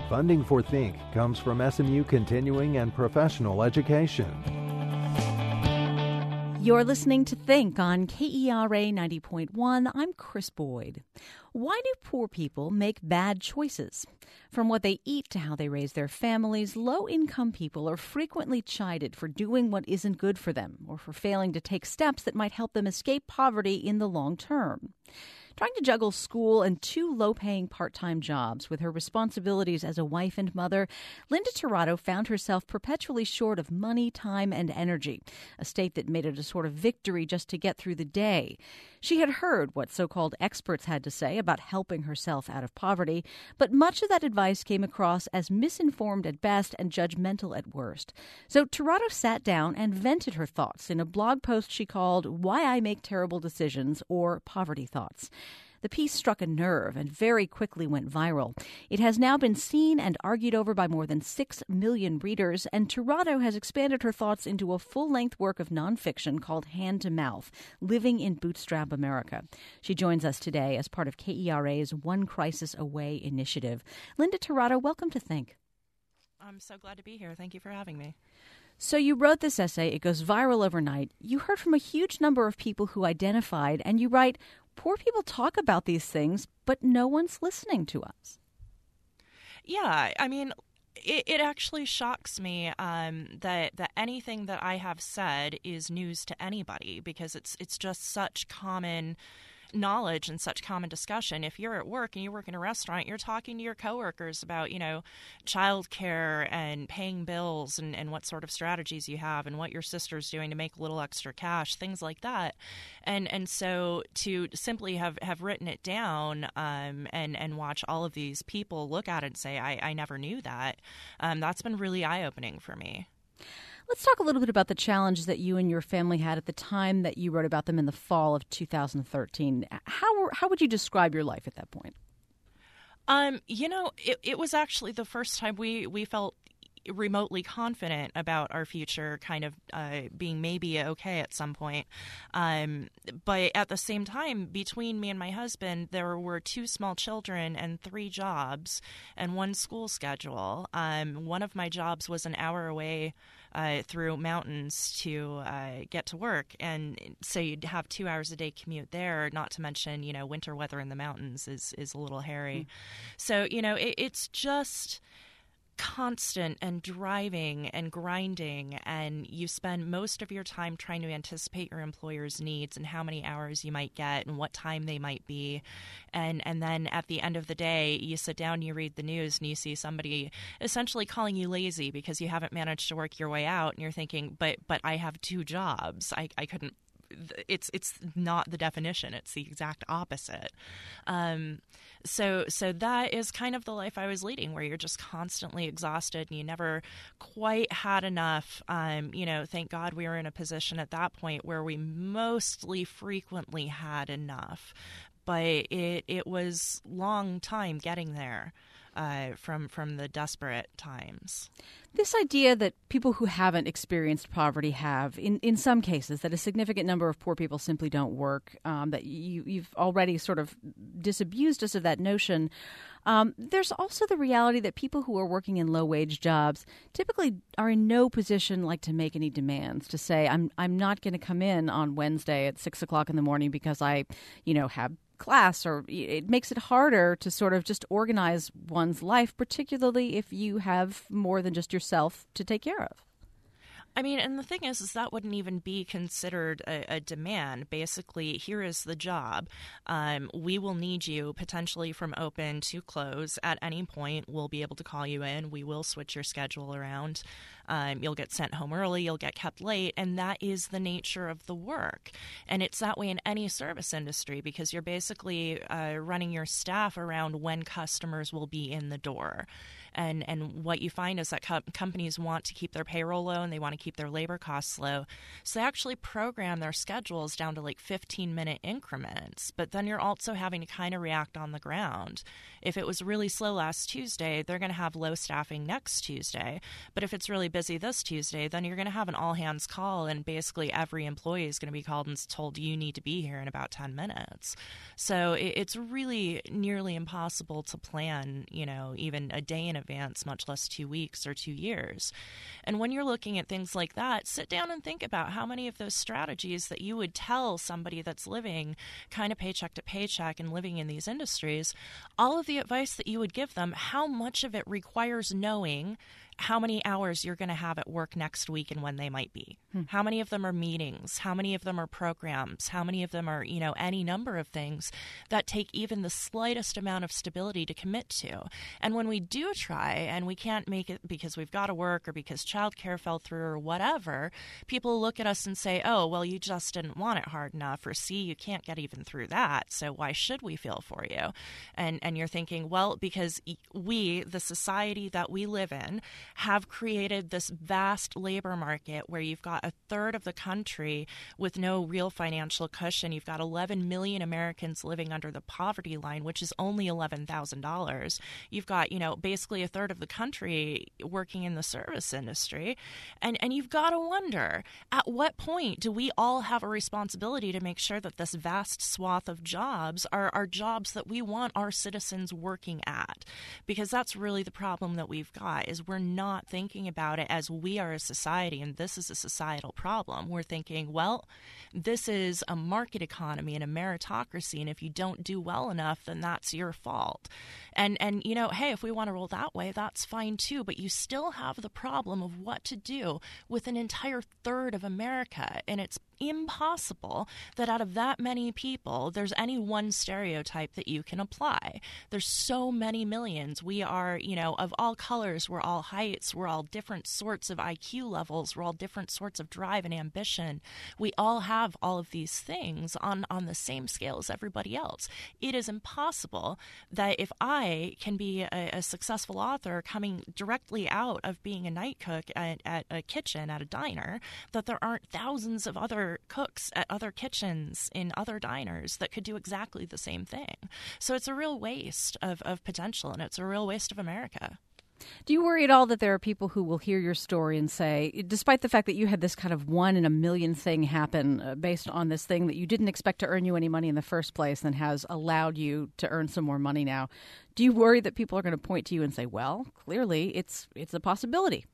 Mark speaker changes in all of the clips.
Speaker 1: Funding for Think comes from SMU Continuing and Professional Education.
Speaker 2: You're listening to Think on KERA 90.1. I'm Chris Boyd. Why do poor people make bad choices? From what they eat to how they raise their families, low-income people are frequently chided for doing what isn't good for them or for failing to take steps that might help them escape poverty in the long term. Trying to juggle school and 2 low-paying part-time jobs with her responsibilities as a wife and mother, Linda Tirado found herself perpetually short of money, time, and energy, a state that made it a sort of victory just to get through the day. She had heard what so-called experts had to say about helping herself out of poverty, but much of that advice came across as misinformed at best and judgmental at worst. So Tirado sat down and vented her thoughts in a blog post she called Why I Make Terrible Decisions, or Poverty Thoughts. The piece struck a nerve and very quickly went viral. It has now been seen and argued over by more than 6 million readers, and Tirado has expanded her thoughts into a full-length work of nonfiction called Hand to Mouth, Living in Bootstrap America. She joins us today as part of KERA's One Crisis Away initiative. Linda Tirado, welcome to Think.
Speaker 3: I'm so glad to be here. Thank you for having me.
Speaker 2: So you wrote this essay. It goes viral overnight. You heard from a huge number of people who identified, and you write, poor people talk about these things, but no one's listening to us.
Speaker 3: Yeah, I mean, it actually shocks me that anything that I have said is news to anybody, because it's just such common knowledge and such common discussion. If you're at work and you work in a restaurant, you're talking to your coworkers about, childcare and paying bills and what sort of strategies you have and what your sister's doing to make a little extra cash, things like that. And so to simply have written it down and watch all of these people look at it and say, I never knew that, that's been really eye-opening for me.
Speaker 2: Let's talk a little bit about the challenges that you and your family had at the time that you wrote about them in the fall of 2013. How would you describe your life at that point?
Speaker 3: It was actually the first time we felt remotely confident about our future kind of being maybe okay at some point. But at the same time, between me and my husband, there were 2 small children and 3 jobs and 1 school schedule. One of my jobs was an hour away through mountains to get to work. And so you'd have 2 hours a day commute there, not to mention, winter weather in the mountains is a little hairy. So, it's just constant and driving and grinding, and you spend most of your time trying to anticipate your employer's needs and how many hours you might get and what time they might be. And then at the end of the day, you sit down, you read the news, and you see somebody essentially calling you lazy because you haven't managed to work your way out, and you're thinking, but I have 2 jobs. I couldn't. It's not the definition. It's the exact opposite. So that is kind of the life I was leading, where you're just constantly exhausted and you never quite had enough. Thank God we were in a position at that point where we mostly frequently had enough, but it was long time getting there. From the desperate times.
Speaker 2: This idea that people who haven't experienced poverty have, in some cases, that a significant number of poor people simply don't work, that you've already sort of disabused us of that notion. There's also the reality that people who are working in low-wage jobs typically are in no position like to make any demands, to say, I'm not going to come in on Wednesday at 6 o'clock in the morning because I, have class, or it makes it harder to sort of just organize one's life, particularly if you have more than just yourself to take care of.
Speaker 3: I mean, and the thing is that wouldn't even be considered a demand. Basically, here is the job. We will need you potentially from open to close at any point. We'll be able to call you in. We will switch your schedule around. You'll get sent home early. You'll get kept late. And that is the nature of the work. And it's that way in any service industry, because you're basically running your staff around when customers will be in the door. And what you find is that companies want to keep their payroll low and they want to keep their labor costs low. So they actually program their schedules down to like 15-minute increments. But then you're also having to kind of react on the ground. If it was really slow last Tuesday, they're going to have low staffing next Tuesday. But if it's really busy this Tuesday, then you're going to have an all-hands call, and basically every employee is going to be called and told you need to be here in about 10 minutes. So it's really nearly impossible to plan, even a day in advance, much less 2 weeks or 2 years. And when you're looking at things like that, sit down and think about how many of those strategies that you would tell somebody that's living kind of paycheck to paycheck and living in these industries, all of the advice that you would give them, how much of it requires knowing how many hours you're going to have at work next week and when they might be. How many of them are meetings? How many of them are programs? How many of them are, any number of things that take even the slightest amount of stability to commit to? And when we do try and we can't make it because we've got to work or because childcare fell through or whatever, people look at us and say, oh, well, you just didn't want it hard enough, or see, you can't get even through that, so why should we feel for you? And you're thinking, well, because we, the society that we live in, have created this vast labor market where you've got a third of the country with no real financial cushion. You've got 11 million Americans living under the poverty line, which is only $11,000. You've got, basically a third of the country working in the service industry. And you've got to wonder, at what point do we all have a responsibility to make sure that this vast swath of jobs are jobs that we want our citizens working at? Because that's really the problem that we've got, is we're not thinking about it as we are a society, and this is a societal problem. We're thinking, well, this is a market economy and a meritocracy, and if you don't do well enough, then that's your fault. And hey, if we want to roll that way, that's fine too, but you still have the problem of what to do with an entire third of America, and it's impossible that out of that many people, there's any one stereotype that you can apply. There's so many millions. We are, of all colors, we're all heights, we're all different sorts of IQ levels, we're all different sorts of drive and ambition. We all have all of these things on the same scale as everybody else. It is impossible that if I can be a successful author coming directly out of being a night cook at a kitchen at a diner, that there aren't thousands of other cooks at other kitchens in other diners that could do exactly the same thing. So it's a real waste of potential, and it's a real waste of America.
Speaker 2: Do you worry at all that there are people who will hear your story and say, despite the fact that you had this kind of 1 in a million thing happen based on this thing that you didn't expect to earn you any money in the first place and has allowed you to earn some more money now, do you worry that people are going to point to you and say, well, clearly it's a possibility?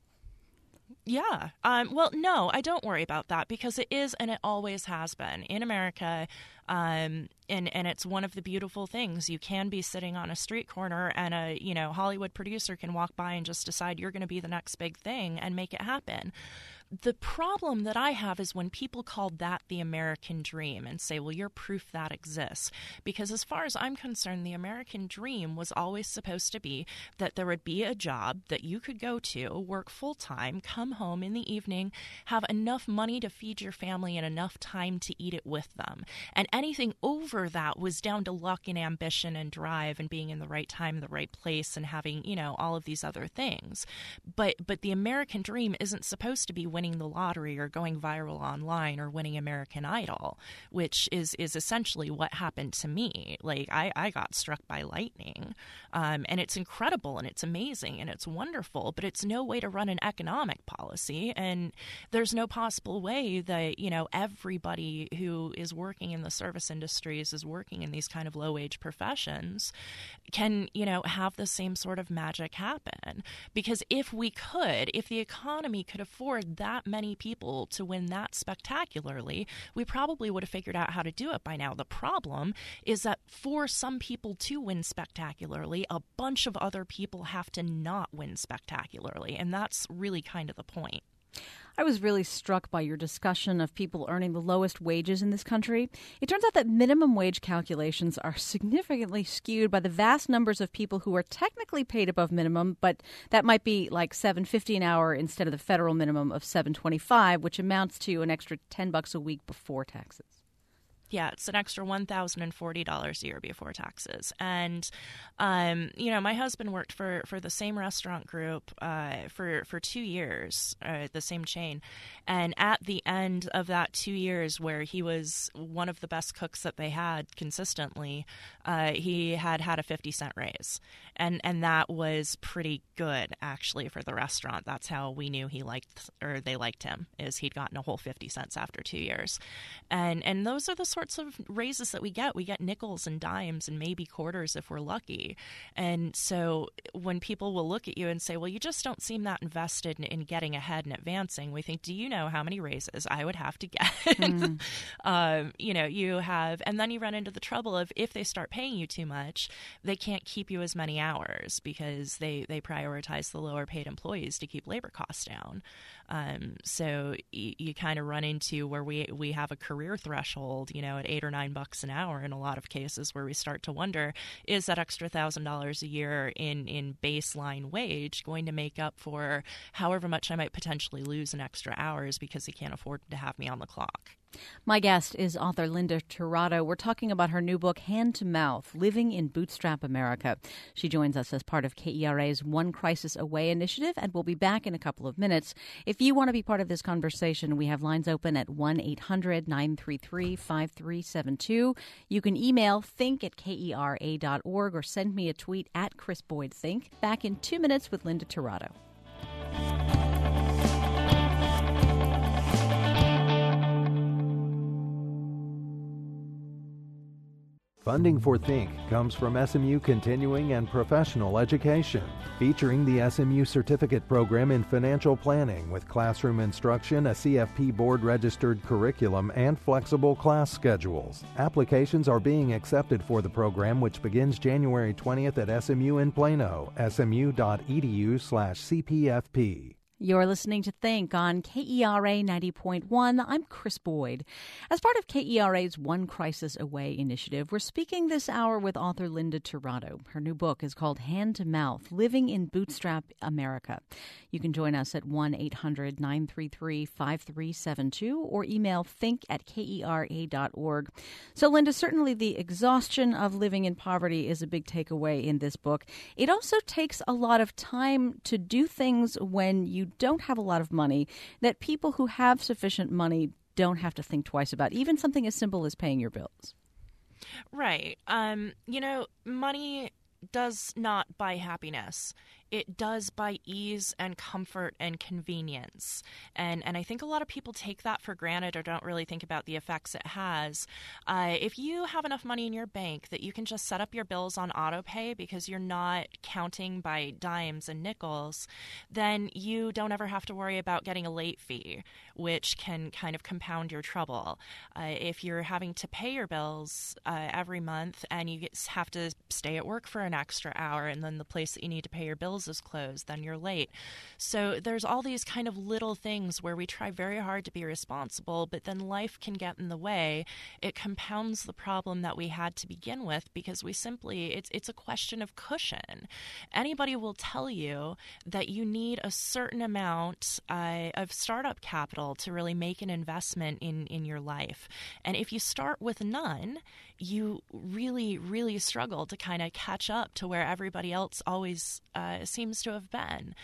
Speaker 3: Yeah. Well, no, I don't worry about that, because it is, and it always has been in America. And it's one of the beautiful things. You can be sitting on a street corner and a, Hollywood producer can walk by and just decide you're going to be the next big thing and make it happen. The problem that I have is when people call that the American dream and say, well, you're proof that exists. Because as far as I'm concerned, the American dream was always supposed to be that there would be a job that you could go to, work full time, come home in the evening, have enough money to feed your family and enough time to eat it with them. And anything over that was down to luck and ambition and drive and being in the right time, the right place, and having, all of these other things. But the American dream isn't supposed to be winning the lottery or going viral online or winning American Idol, which is essentially what happened to me. Like, I got struck by lightning, and it's incredible and it's amazing and it's wonderful, but it's no way to run an economic policy, and there's no possible way that, everybody who is working in the service industries, is working in these kind of low-wage professions, can, have the same sort of magic happen. Because if the economy could afford that many people to win that spectacularly, we probably would have figured out how to do it by now. The problem is that for some people to win spectacularly, a bunch of other people have to not win spectacularly, and that's really kind of the point.
Speaker 2: I was really struck by your discussion of people earning the lowest wages in this country. It turns out that minimum wage calculations are significantly skewed by the vast numbers of people who are technically paid above minimum, but that might be like $7.50 an hour instead of the federal minimum of $7.25, which amounts to an extra $10 a week before taxes.
Speaker 3: Yeah, it's an extra $1,040 a year before taxes. And, my husband worked for the same restaurant group for 2 years, the same chain. And at the end of that 2 years where he was one of the best cooks that they had consistently, he had a 50-cent raise. And that was pretty good, actually, for the restaurant. That's how we knew they liked him, is he'd gotten a whole 50 cents after 2 years. And those are the sorts of raises that we get. We get nickels and dimes and maybe quarters if we're lucky. And so when people will look at you and say, well, you just don't seem that invested in getting ahead and advancing, we think, do you know how many raises I would have to get? You have, and then you run into the trouble of if they start paying you too much, they can't keep you as many hours because they prioritize the lower paid employees to keep labor costs down. So you kind of run into where we have a career threshold, at $8 or $9 an hour in a lot of cases, where we start to wonder, is that extra $1,000 a year in baseline wage going to make up for however much I might potentially lose in extra hours because they can't afford to have me on the clock?
Speaker 2: My guest is author Linda Tirado. We're talking about her new book, Hand to Mouth, Living in Bootstrap America. She joins us as part of KERA's One Crisis Away initiative, and we'll be back in a couple of minutes. If you want to be part of this conversation, we have lines open at 1-800-933-5372. You can email think@kera.org or send me a tweet at Chris Boyd Think. Back in 2 minutes with Linda Tirado.
Speaker 1: Funding for Think comes from SMU Continuing and Professional Education, featuring the SMU Certificate Program in Financial Planning with classroom instruction, a CFP board-registered curriculum, and flexible class schedules. Applications are being accepted for the program, which begins January 20th at SMU in Plano, smu.edu/CPFP.
Speaker 2: You're listening to Think on KERA 90.1. I'm Chris Boyd. As part of KERA's One Crisis Away initiative, we're speaking this hour with author Linda Tirado. Her new book is called Hand to Mouth, Living in Bootstrap America. You can join us at 1-800-933-5372 or email think@kera.org. So, Linda, certainly the exhaustion of living in poverty is a big takeaway in this book. It also takes a lot of time to do things when you don't have a lot of money that people who have sufficient money don't have to think twice about, even something as simple as paying your bills.
Speaker 3: Right. Money does not buy happiness. It does buy ease and comfort and convenience. And I think a lot of people take that for granted or don't really think about the effects it has. If you have enough money in your bank that you can just set up your bills on auto pay because you're not counting by dimes and nickels, then you don't ever have to worry about getting a late fee, which can kind of compound your trouble. If you're having to pay your bills every month and you have to stay at work for an extra hour and then the place that you need to pay your bills is closed, then you're late. So there's all these kind of little things where we try very hard to be responsible, but then life can get in the way. It compounds the problem that we had to begin with because we simply, it's a question of cushion. Anybody will tell you that you need a certain amount of startup capital to really make an investment in your life. And if you start with none, you really, really struggle to kind of catch up to where everybody else always seems to have been.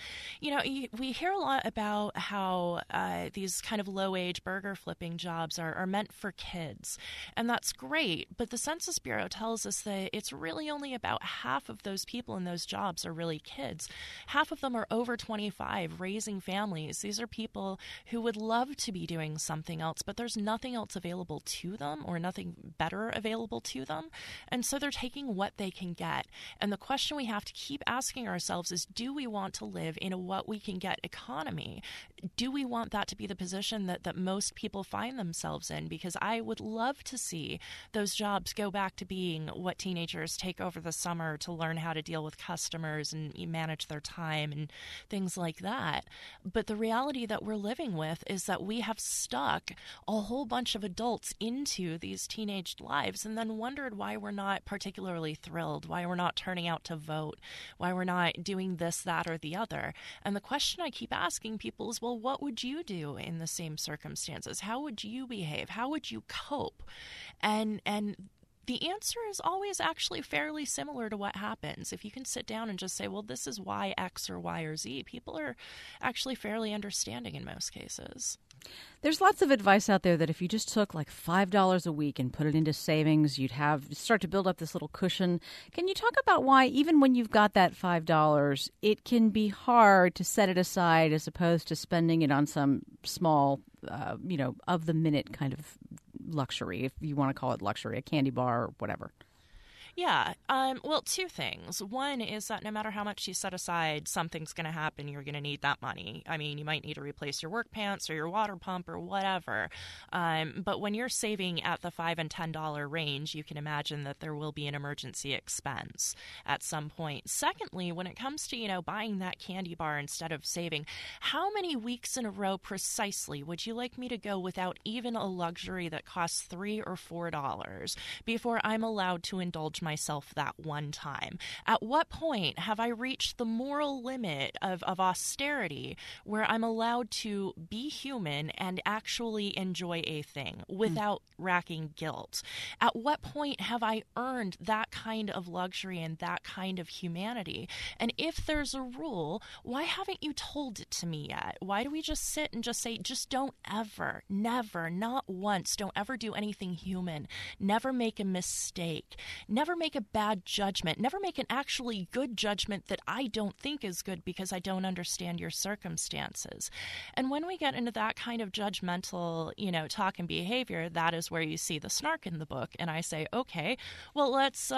Speaker 3: We hear a lot about how these kind of low-wage burger flipping jobs are meant for kids, and that's great, but the Census Bureau tells us that it's really only about half of those people in those jobs are really kids. Half of them are over 25, raising families. These are people who would love to be doing something else, but there's nothing else available to them or nothing better available to them, and so they're taking what they can get. And the question we have to keep asking ourselves is, do we want to live in a what-we-can-get economy? Do we want that to be the position that most people find themselves in? Because I would love to see those jobs go back to being what teenagers take over the summer to learn how to deal with customers and manage their time and things like that. But the reality that we're living with is that we have stuck a whole bunch of adults into these teenage lives and then wondered why we're not particularly thrilled, why we're not turning out to vote, why we're not doing doing this, that, or the other. And the question I keep asking people is, well, what would you do in the same circumstances? How would you behave? How would you cope? And the answer is always actually fairly similar to what happens. If you can sit down and just say, well, this is why X or Y or Z, people are actually fairly understanding in most cases.
Speaker 2: There's lots of advice out there that if you just took like $5 a week and put it into savings, you'd start to build up this little cushion. Can you talk about why, even when you've got that $5, it can be hard to set it aside as opposed to spending it on some small, of the minute kind of luxury, if you want to call it luxury, a candy bar or whatever?
Speaker 3: Yeah. Well, two things. One is that no matter how much you set aside, something's going to happen. You're going to need that money. I mean, you might need to replace your work pants or your water pump or whatever. But when you're saving at the $5 and $10 range, you can imagine that there will be an emergency expense at some point. Secondly, when it comes to, buying that candy bar instead of saving, how many weeks in a row precisely would you like me to go without even a luxury that costs $3 or $4 before I'm allowed to indulge myself that one time? At what point have I reached the moral limit of austerity where I'm allowed to be human and actually enjoy a thing without racking guilt? At what point have I earned that kind of luxury and that kind of humanity? And if there's a rule, why haven't you told it to me yet? Why do we just sit and just say, just don't ever, never, not once, don't ever do anything human, never make a mistake, never make a bad judgment, never make an actually good judgment that I don't think is good because I don't understand your circumstances. And when we get into that kind of judgmental, talk and behavior, that is where you see the snark in the book. And I say, okay, well, let's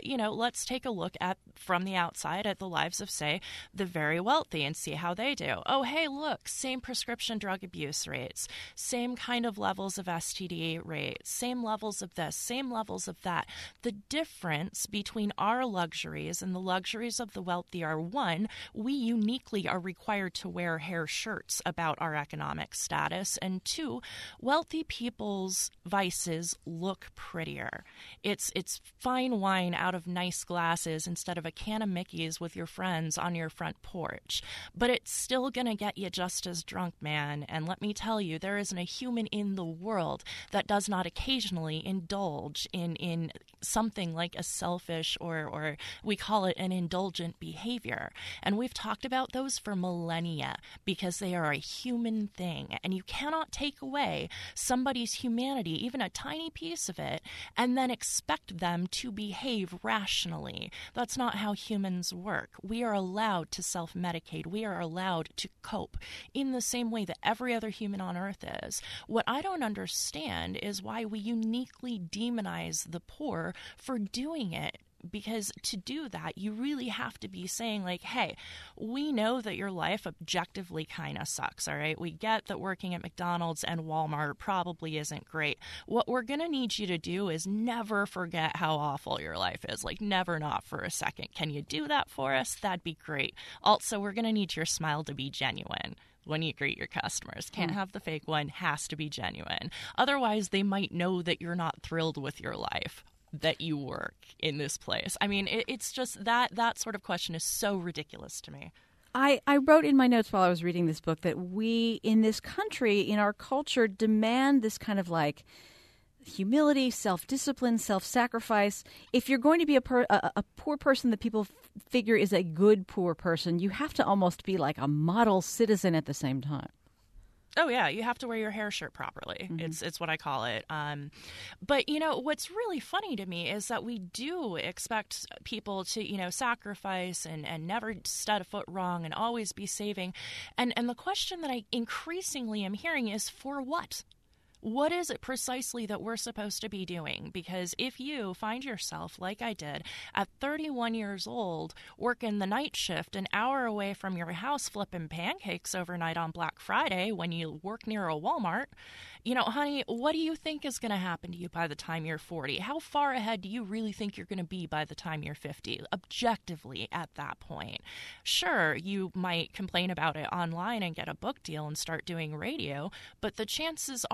Speaker 3: take a look at, from the outside, at the lives of, say, the very wealthy and see how they do. Oh, hey, look, same prescription drug abuse rates, same kind of levels of STD rates, same levels of this, same levels of that. The difference between our luxuries and the luxuries of the wealthy are, one, we uniquely are required to wear hair shirts about our economic status, and two, wealthy people's vices look prettier. It's fine wine out of nice glasses instead of a can of Mickey's with your friends on your front porch. But it's still going to get you just as drunk, man. And let me tell you, there isn't a human in the world that does not occasionally indulge in something like a selfish or we call it an indulgent behavior. And we've talked about those for millennia because they are a human thing. And you cannot take away somebody's humanity, even a tiny piece of it, and then expect them to behave rationally. That's not how humans work. We are allowed to self-medicate. We are allowed to cope in the same way that every other human on earth is. What I don't understand is why we uniquely demonize the poor for doing it. Because to do that, you really have to be saying, like, hey, we know that your life objectively kind of sucks, all right? We get that working at McDonald's and Walmart probably isn't great. What we're going to need you to do is never forget how awful your life is. Like, never, not for a second. Can you do that for us? That'd be great. Also, we're going to need your smile to be genuine when you greet your customers. Can't have the fake one, has to be genuine. Otherwise, they might know that you're not thrilled with your life, that you work in this place. I mean, it's just that sort of question is so ridiculous to me.
Speaker 2: I wrote in my notes while I was reading this book that we in this country, in our culture, demand this kind of like humility, self-discipline, self-sacrifice. If you're going to be a poor person that people figure is a good poor person, you have to almost be like a model citizen at the same time.
Speaker 3: Oh, yeah. You have to wear your hair shirt properly. Mm-hmm. It's what I call it. But, what's really funny to me is that we do expect people to, sacrifice and never step a foot wrong and always be saving. And the question that I increasingly am hearing is, for what? What is it precisely that we're supposed to be doing? Because if you find yourself, like I did, at 31 years old, working the night shift an hour away from your house flipping pancakes overnight on Black Friday when you work near a Walmart, honey, what do you think is going to happen to you by the time you're 40? How far ahead do you really think you're going to be by the time you're 50, objectively at that point? Sure, you might complain about it online and get a book deal and start doing radio, but the chances are not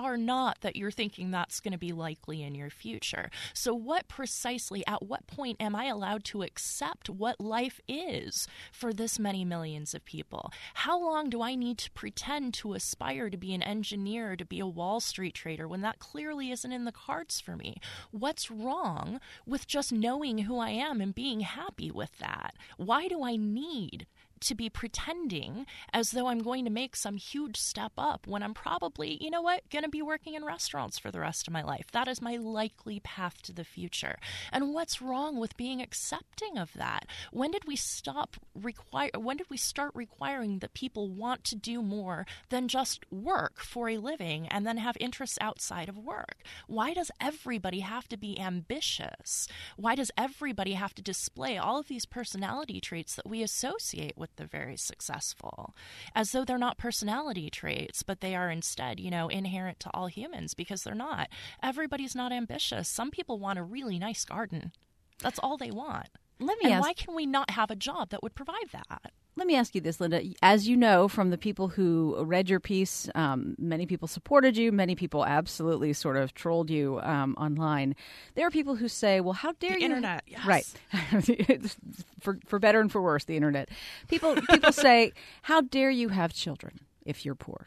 Speaker 3: not that you're thinking that's going to be likely in your future. So what precisely, at what point am I allowed to accept what life is for this many millions of people? How long do I need to pretend to aspire to be an engineer, to be a Wall Street trader, when that clearly isn't in the cards for me? What's wrong with just knowing who I am and being happy with that? Why do I need to be pretending as though I'm going to make some huge step up when I'm probably, you know what, going to be working in restaurants for the rest of my life? That is my likely path to the future. And what's wrong with being accepting of that? When did we start requiring that people want to do more than just work for a living and then have interests outside of work? Why does everybody have to be ambitious? Why does everybody have to display all of these personality traits that we associate with the very successful, as though they're not personality traits, but they are instead, inherent to all humans, because they're not. Everybody's not ambitious. Some people want a really nice garden. That's all they want. Why can we not have a job that would provide that?
Speaker 2: Let me ask you this, Linda. As you know from the people who read your piece, many people supported you. Many people absolutely sort of trolled you online. There are people who say, well, how dare you?
Speaker 3: The internet, yes.
Speaker 2: Right. for better and for worse, the internet. People say, how dare you have children if you're poor?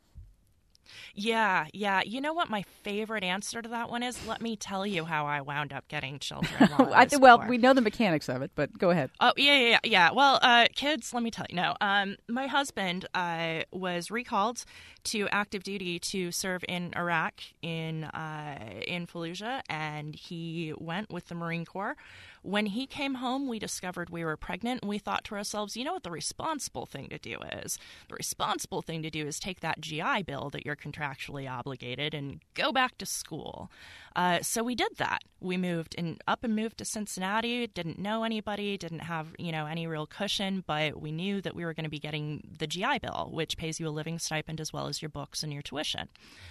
Speaker 3: Yeah. You know what my favorite answer to that one is? Let me tell you how I wound up getting children.
Speaker 2: Well, we know the mechanics of it, but go ahead.
Speaker 3: Oh, yeah. Well, kids, let me tell you. No, my husband was recalled to active duty to serve in Iraq in Fallujah, and he went with the Marine Corps. When he came home, we discovered we were pregnant, and we thought to ourselves, you know what the responsible thing to do is? The responsible thing to do is take that GI Bill that you're contractually obligated and go back to school. So we did that. We moved to Cincinnati, didn't know anybody, didn't have, any real cushion, but we knew that we were going to be getting the GI Bill, which pays you a living stipend as well as your books and your tuition.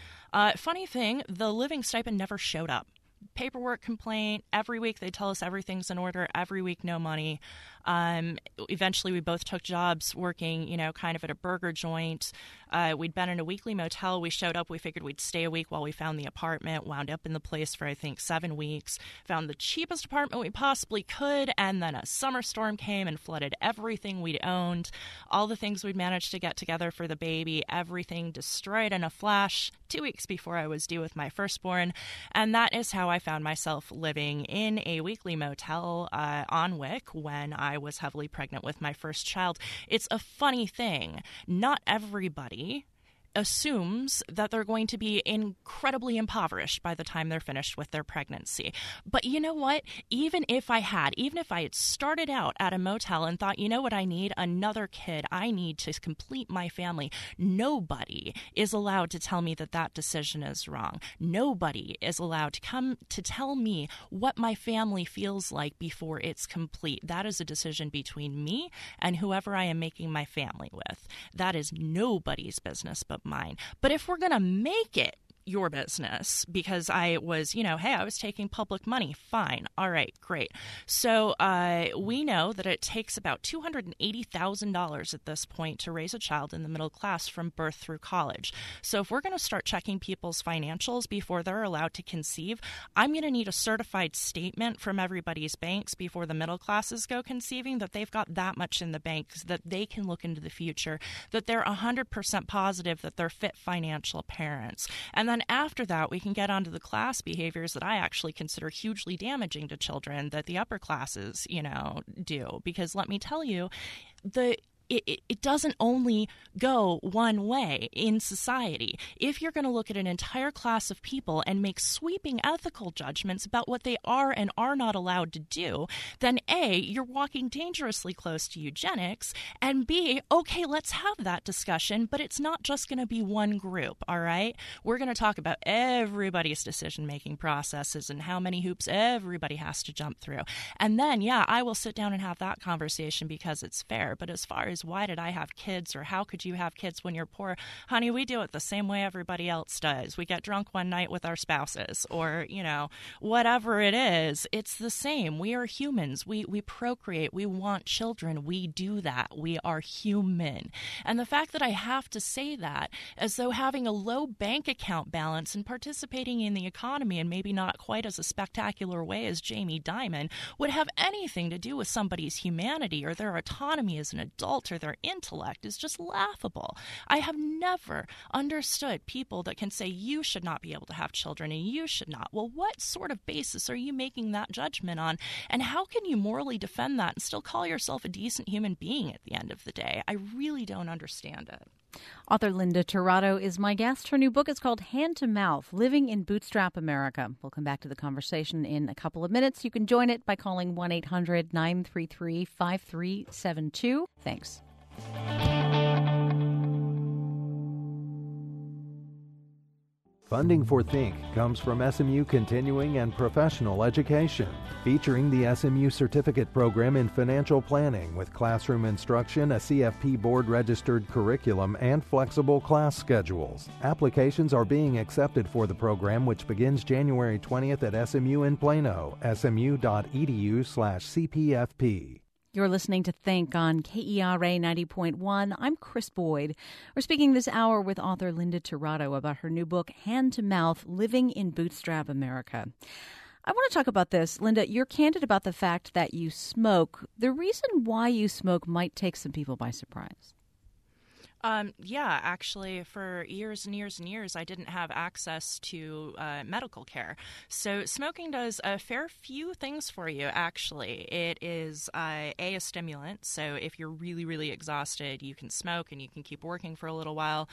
Speaker 3: Funny thing, the living stipend never showed up. Paperwork complaint. Every week they tell us everything's in order. Every week, no money. Eventually, we both took jobs working, kind of at a burger joint. We'd been in a weekly motel. We showed up. We figured we'd stay a week while we found the apartment. Wound up in the place for, I think, 7 weeks. Found the cheapest apartment we possibly could. And then a summer storm came and flooded everything we'd owned. All the things we'd managed to get together for the baby. Everything destroyed in a flash 2 weeks before I was due with my firstborn. And that is how I found myself living in a weekly motel on Wick when I was heavily pregnant with my first child. It's a funny thing. Not everybody assumes that they're going to be incredibly impoverished by the time they're finished with their pregnancy. But you know what? Even if I had started out at a motel and thought, you know what I need? Another kid. I need to complete my family. Nobody is allowed to tell me that decision is wrong. Nobody is allowed to come to tell me what my family feels like before it's complete. That is a decision between me and whoever I am making my family with. That is nobody's business but mine. But if we're going to make it your business because I was, I was taking public money, fine. All right, great. So we know that it takes about $280,000 at this point to raise a child in the middle class from birth through college. So if we're going to start checking people's financials before they're allowed to conceive, I'm going to need a certified statement from everybody's banks before the middle classes go conceiving that they've got that much in the bank so that they can look into the future, that they're 100% positive that they're fit financial parents. And then after that, we can get onto the class behaviors that I actually consider hugely damaging to children that the upper classes, do. Because let me tell you, it doesn't only go one way in society. If you're going to look at an entire class of people and make sweeping ethical judgments about what they are and are not allowed to do, then A, you're walking dangerously close to eugenics, and B, okay, let's have that discussion, but it's not just going to be one group, all right? We're going to talk about everybody's decision-making processes and how many hoops everybody has to jump through. And then, I will sit down and have that conversation because it's fair. But as far as is, why did I have kids, or how could you have kids when you're poor? Honey, we do it the same way everybody else does. We get drunk one night with our spouses, or, whatever it is, it's the same. We are humans. We procreate. We want children. We do that. We are human. And the fact that I have to say that as though having a low bank account balance and participating in the economy in maybe not quite as a spectacular way as Jamie Dimon would have anything to do with somebody's humanity or their autonomy as an adult or their intellect is just laughable. I have never understood people that can say you should not be able to have children and you should not. Well, what sort of basis are you making that judgment on? And how can you morally defend that and still call yourself a decent human being at the end of the day? I really don't understand it.
Speaker 2: Author Linda Tirado is my guest. Her new book is called Hand to Mouth, Living in Bootstrap America. We'll come back to the conversation in a couple of minutes. You can join it by calling 1-800-933-5372. Thanks.
Speaker 1: Funding for Think comes from SMU Continuing and Professional Education, featuring the SMU Certificate Program in Financial Planning with classroom instruction, a CFP board-registered curriculum, and flexible class schedules. Applications are being accepted for the program, which begins January 20th at SMU in Plano, smu.edu/CPFP.
Speaker 2: You're listening to Think on KERA 90.1. I'm Chris Boyd. We're speaking this hour with author Linda Tirado about her new book, Hand to Mouth, Living in Bootstrap America. I want to talk about this. Linda, you're candid about the fact that you smoke. The reason why you smoke might take some people by surprise.
Speaker 3: Yeah, actually, for years and years and years, I didn't have access to medical care. So smoking does a fair few things for you, actually. It is, a stimulant. So if you're really, really exhausted, you can smoke and you can keep working for a little while.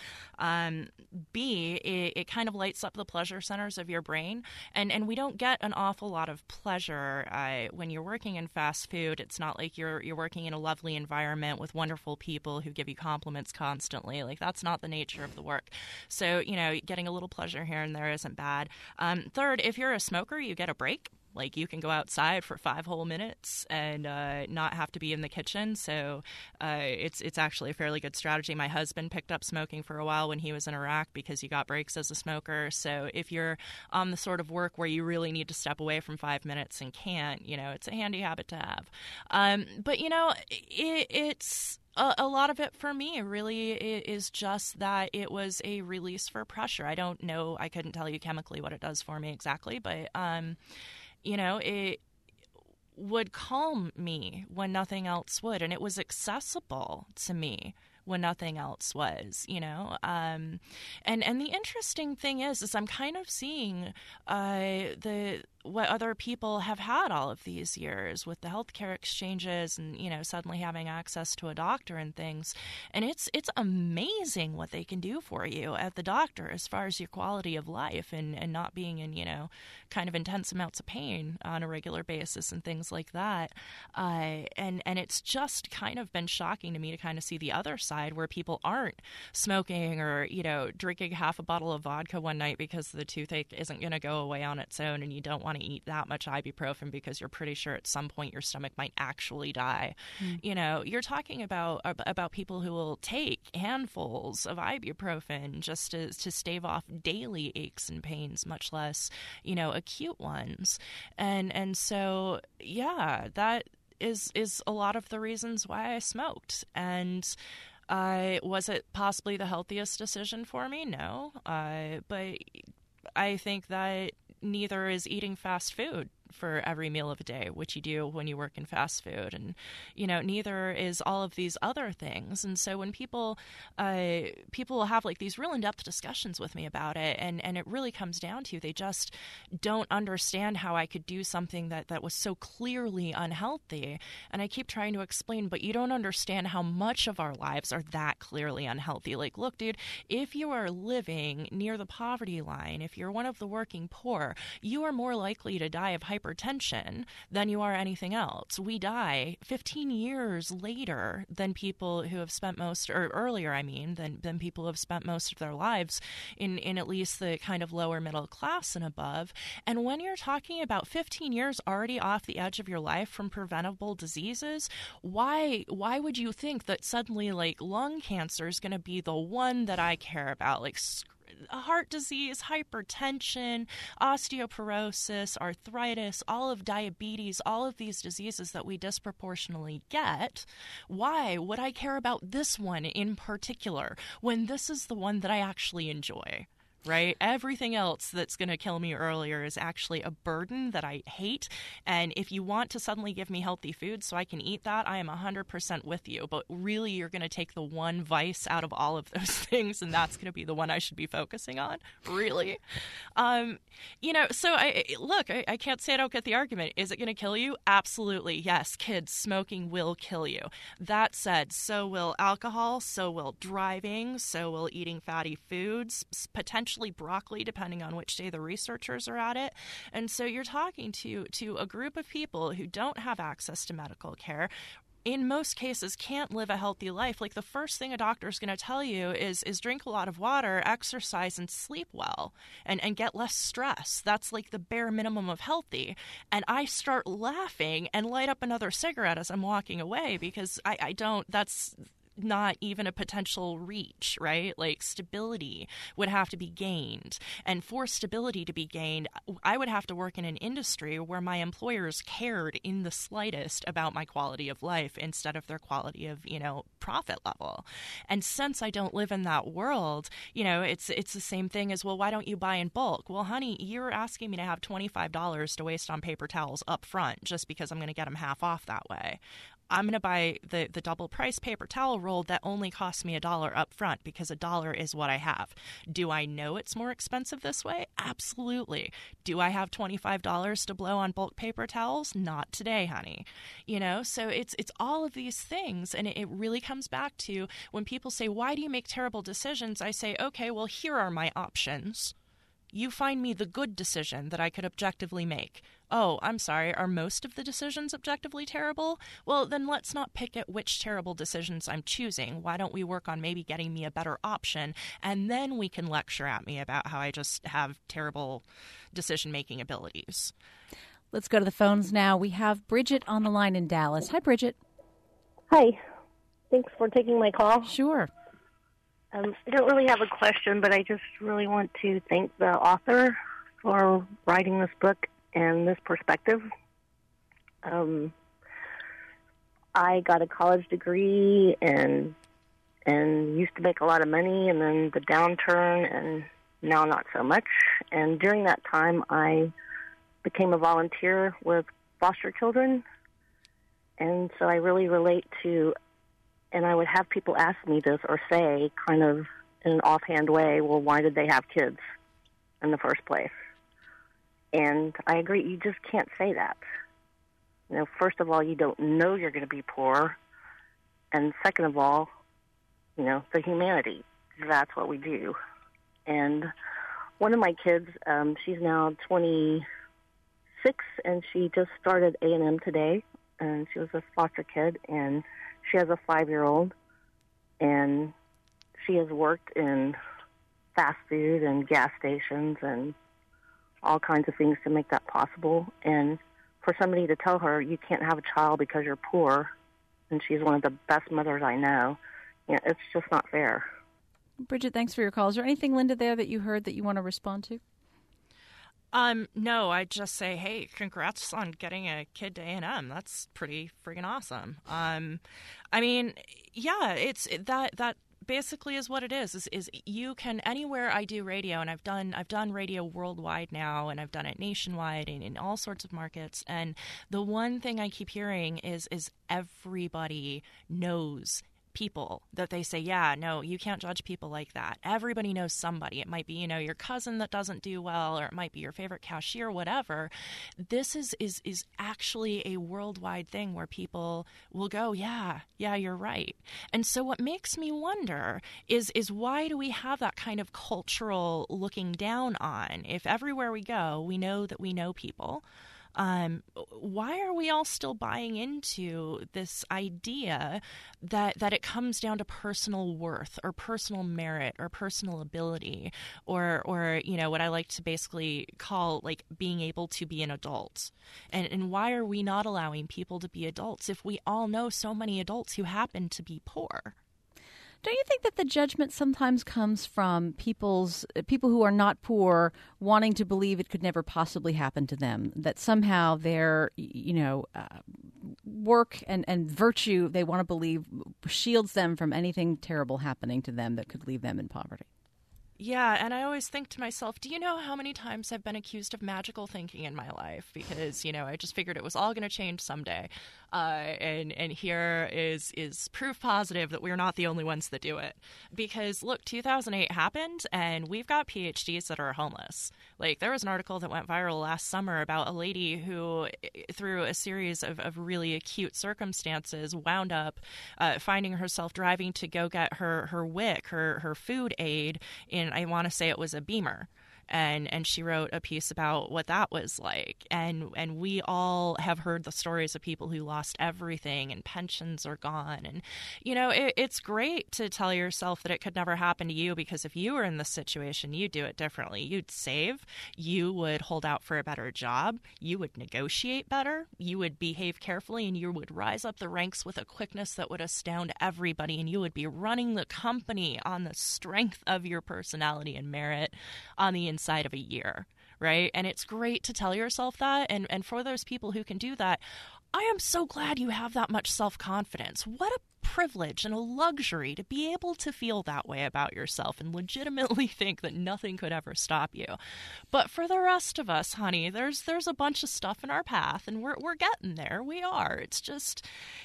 Speaker 3: B, it kind of lights up the pleasure centers of your brain. And we don't get an awful lot of pleasure when you're working in fast food. It's not like you're working in a lovely environment with wonderful people who give you compliments constantly. Like, that's not the nature of the work. So, getting a little pleasure here and there isn't bad. Third, if you're a smoker, you get a break. Like, you can go outside for 5 whole minutes and not have to be in the kitchen. So it's actually a fairly good strategy. My husband picked up smoking for a while when he was in Iraq because he got breaks as a smoker. So if you're on the sort of work where you really need to step away from 5 minutes and can't, it's a handy habit to have. But, it's... A lot of it for me really is just that it was a release for pressure. I don't know. I couldn't tell you chemically what it does for me exactly, but, it would calm me when nothing else would. And it was accessible to me when nothing else was, And the interesting thing is I'm kind of seeing what other people have had all of these years with the healthcare exchanges and, suddenly having access to a doctor and things. And it's amazing what they can do for you at the doctor as far as your quality of life and not being in, kind of intense amounts of pain on a regular basis and things like that. And it's just kind of been shocking to me to kind of see the other side where people aren't smoking or, drinking half a bottle of vodka one night because the toothache isn't going to go away on its own and you don't want to eat that much ibuprofen because you're pretty sure at some point your stomach might actually die. You're talking about people who will take handfuls of ibuprofen just to stave off daily aches and pains, much less, acute ones. And so, yeah, that is a lot of the reasons why I smoked. And was it possibly the healthiest decision for me? No. But I think that neither is eating fast food for every meal of the day, which you do when you work in fast food. And, neither is all of these other things. And so when people will have like these real in-depth discussions with me about it, and it really comes down to they just don't understand how I could do something that was so clearly unhealthy. And I keep trying to explain, but you don't understand how much of our lives are that clearly unhealthy. Like, look, dude, if you are living near the poverty line, if you're one of the working poor, you are more likely to die of hypertension than you are anything else. We die 15 years later than people who have spent than people who have spent most of their lives in at least the kind of lower middle class and above. And when you're talking about 15 years already off the edge of your life from preventable diseases, why would you think that suddenly like lung cancer is going to be the one that I care about? Like heart disease, hypertension, osteoporosis, arthritis, all of diabetes, all of these diseases that we disproportionately get. Why would I care about this one in particular when this is the one that I actually enjoy? Right? Everything else that's going to kill me earlier is actually a burden that I hate. And if you want to suddenly give me healthy food so I can eat that, I am 100% with you. But really, you're going to take the one vice out of all of those things, and that's going to be the one I should be focusing on? Really? So I can't say I don't get the argument. Is it going to kill you? Absolutely. Yes, kids, smoking will kill you. That said, so will alcohol, so will driving, so will eating fatty foods, potentially broccoli, depending on which day the researchers are at it. And so you're talking to a group of people who don't have access to medical care, in most cases can't live a healthy life. Like the first thing a doctor is going to tell you is drink a lot of water, exercise, and sleep well, and get less stress. That's like the bare minimum of healthy. And I start laughing and light up another cigarette as I'm walking away because I don't, that's not even a potential reach, right? Like stability would have to be gained. And for stability to be gained, I would have to work in an industry where my employers cared in the slightest about my quality of life instead of their quality of, profit level. And since I don't live in that world, it's the same thing as, well, why don't you buy in bulk? Well, honey, you're asking me to have $25 to waste on paper towels up front just because I'm going to get them half off that way. I'm going to buy the double price paper towel roll that only costs me $1 up front because $1 is what I have. Do I know it's more expensive this way? Absolutely. Do I have $25 to blow on bulk paper towels? Not today, honey. So it's all of these things. And it really comes back to when people say, why do you make terrible decisions? I say, okay, well, here are my options. You find me the good decision that I could objectively make. Oh, I'm sorry, are most of the decisions objectively terrible? Well, then let's not pick at which terrible decisions I'm choosing. Why don't we work on maybe getting me a better option, and then we can lecture at me about how I just have terrible decision-making abilities.
Speaker 2: Let's go to the phones now. We have Bridget on the line in Dallas. Hi, Bridget.
Speaker 4: Hi. Thanks for taking my call.
Speaker 2: Sure.
Speaker 4: I don't really have a question, but I just really want to thank the author for writing this book and this perspective. I got a college degree and used to make a lot of money, and then the downturn, and now not so much. And during that time, I became a volunteer with foster children, and so I really relate to. And I would have people ask me this or say, kind of in an offhand way, well, why did they have kids in the first place? And I agree, you just can't say that. First of all, you don't know you're going to be poor. And second of all, the humanity. That's what we do. And one of my kids, she's now 26, and she just started A&M today. And she was a foster kid, and she has a 5-year-old, and she has worked in fast food and gas stations and all kinds of things to make that possible. And for somebody to tell her you can't have a child because you're poor, and she's one of the best mothers I know, it's just not fair.
Speaker 2: Bridget, thanks for your call. Is there anything, Linda, there that you heard that you want to respond to?
Speaker 3: No, I'd just say, hey, congrats on getting a kid to A&M. That's pretty friggin' awesome. It's that basically is what it is you can, anywhere I do radio, and I've done radio worldwide now, and I've done it nationwide and in all sorts of markets. And the one thing I keep hearing is everybody knows people that they say, yeah, no, you can't judge people like that. Everybody knows somebody. It might be, your cousin that doesn't do well, or it might be your favorite cashier, whatever. This is actually a worldwide thing where people will go, yeah, you're right. And so what makes me wonder is why do we have that kind of cultural looking down on? If everywhere we go, we know that we know people. Why are we all still buying into this idea that it comes down to personal worth or personal merit or personal ability or what I like to basically call like being able to be an adult? And why are we not allowing people to be adults if we all know so many adults who happen to be poor?
Speaker 2: Don't you think that the judgment sometimes comes from people who are not poor wanting to believe it could never possibly happen to them, that somehow their work and virtue they want to believe shields them from anything terrible happening to them that could leave them in poverty?
Speaker 3: Yeah, and I always think to myself, do you know how many times I've been accused of magical thinking in my life? Because, I just figured it was all going to change someday. And here is proof positive that we're not the only ones that do it. Because, look, 2008 happened, and we've got PhDs that are homeless. Like, there was an article that went viral last summer about a lady who, through a series of really acute circumstances, wound up finding herself driving to go get her WIC, her food aid, in, I want to say it was a Beamer. And she wrote a piece about what that was like. And we all have heard the stories of people who lost everything and pensions are gone. And, it's great to tell yourself that it could never happen to you, because if you were in this situation, you'd do it differently. You'd save. You would hold out for a better job. You would negotiate better. You would behave carefully, and you would rise up the ranks with a quickness that would astound everybody. And you would be running the company on the strength of your personality and merit on the inside of a year, right? And it's great to tell yourself that. And for those people who can do that, I am so glad you have that much self-confidence. What a privilege and a luxury to be able to feel that way about yourself and legitimately think that nothing could ever stop you. But for the rest of us, honey, there's a bunch of stuff in our path, and we're getting there. We are. It's just,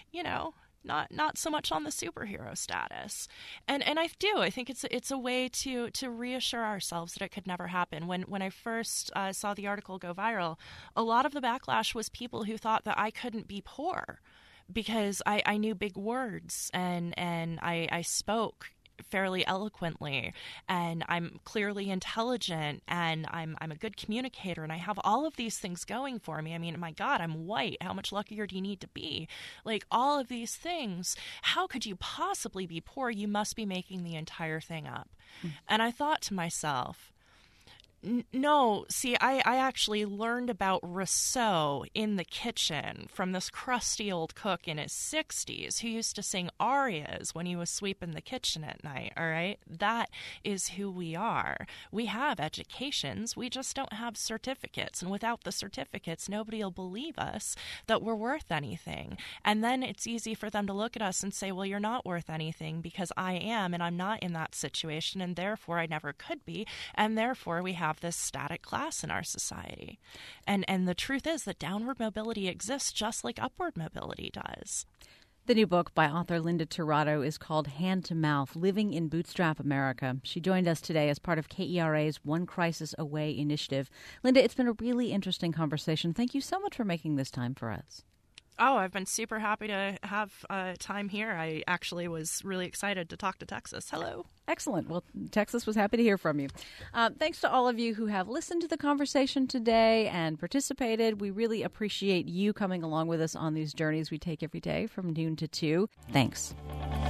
Speaker 3: not so much on the superhero status. And I think it's a way to reassure ourselves that it could never happen. When I first saw the article go viral, a lot of the backlash was people who thought that I couldn't be poor because I knew big words and I spoke fairly eloquently, and I'm clearly intelligent, and I'm a good communicator, and I have all of these things going for me. I mean, my God, I'm white. How much luckier do you need to be? Like, all of these things. How could you possibly be poor? You must be making the entire thing up. And I thought to myself, no, see, I actually learned about Rousseau in the kitchen from this crusty old cook in his 60s who used to sing arias when he was sweeping the kitchen at night, all right? That is who we are. We have educations, we just don't have certificates, and without the certificates, nobody will believe us that we're worth anything. And then it's easy for them to look at us and say, well, you're not worth anything because I am, and I'm not in that situation, and therefore I never could be, and therefore we have this static class in our society. And the truth is that downward mobility exists just like upward mobility does.
Speaker 2: The new book by author Linda Tirado is called Hand to Mouth, Living in Bootstrap America. She joined us today as part of KERA's One Crisis Away initiative. Linda, it's been a really interesting conversation. Thank you so much for making this time for us.
Speaker 3: Oh, I've been super happy to have time here. I actually was really excited to talk to Texas. Hello.
Speaker 2: Excellent. Well, Texas was happy to hear from you. Thanks to all of you who have listened to the conversation today and participated. We really appreciate you coming along with us on these journeys we take every day from noon to 2. Thanks.